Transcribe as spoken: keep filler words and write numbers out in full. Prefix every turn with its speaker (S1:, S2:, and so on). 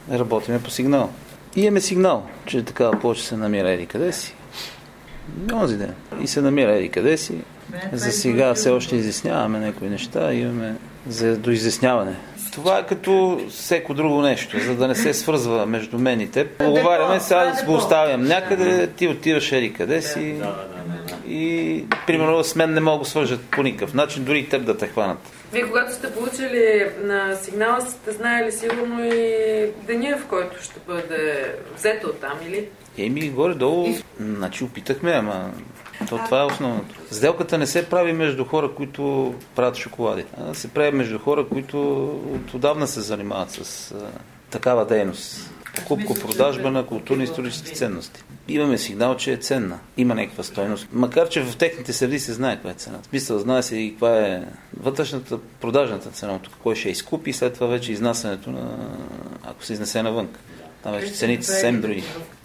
S1: Работиме по сигнал. И имаме сигнал, че такава площа се намира еди къде си. Онзи ден. И се намира еди къде си. За сега все още изясняваме някои неща, имаме за доизясняване. Това е като всеко друго нещо, за да не се свързва между мен и теб. Поговаряме, сега да го оставям някъде, ти отиваш еди къде си и примерно с мен не мога да свържат по никакъв начин, дори и теб да те хванат.
S2: Вие когато сте получили на сигнала, сте знаели сигурно и деня, в който ще бъде взето оттам, или?
S1: Еми, горе-долу, значи опитахме, ама то, това е основното. Сделката не се прави между хора, които правят шоколади, а се прави между хора, които отдавна се занимават с а, такава дейност. Покупко-продажба на културно-исторически ценности. Имаме сигнал, че е ценна. Има някаква стойност. Макар, че в техните среди се знае каква е цената. Смисъл, знае се и каква е вътрешната, продажната цена, кой ще изкупи и след това вече изнасянето на, ако се изнесе навън. Там вече цените са съвсем други.